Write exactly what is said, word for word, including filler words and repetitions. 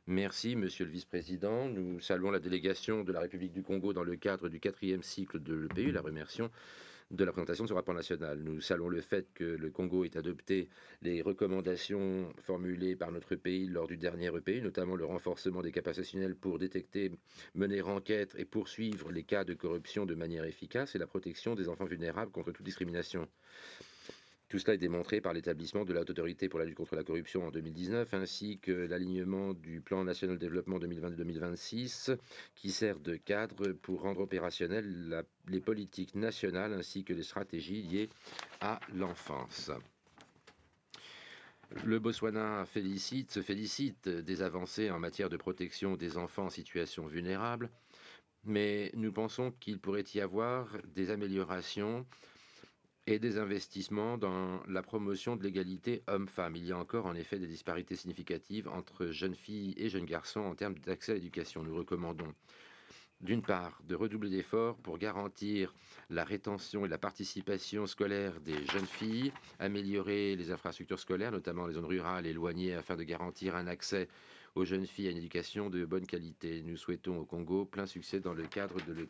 Merci, Monsieur le Vice-président. Nous saluons la délégation de la République du Congo dans le cadre du quatrième cycle de l'E P U, la remercions de la présentation de ce rapport national. Nous saluons le fait que le Congo ait adopté les recommandations formulées par notre pays lors du dernier E P U, notamment le renforcement des capacités institutionnelles pour détecter, mener enquête et poursuivre les cas de corruption de manière efficace et la protection des enfants vulnérables contre toute discrimination. Tout cela est démontré par l'établissement de la Haute Autorité pour la lutte contre la corruption en deux mille dix-neuf, ainsi que l'alignement du plan national de développement deux mille vingt-deux deux mille vingt-six, qui sert de cadre pour rendre opérationnelles la- les politiques nationales ainsi que les stratégies liées à l'enfance. Le Botswana félicite, se félicite des avancées en matière de protection des enfants en situation vulnérable, mais nous pensons qu'il pourrait y avoir des améliorations et des investissements dans la promotion de l'égalité homme-femme. Il y a encore en effet des disparités significatives entre jeunes filles et jeunes garçons en termes d'accès à l'éducation. Nous recommandons d'une part de redoubler d'efforts pour garantir la rétention et la participation scolaire des jeunes filles, améliorer les infrastructures scolaires, notamment les zones rurales éloignées, afin de garantir un accès aux jeunes filles à une éducation de bonne qualité. Nous souhaitons au Congo plein succès dans le cadre de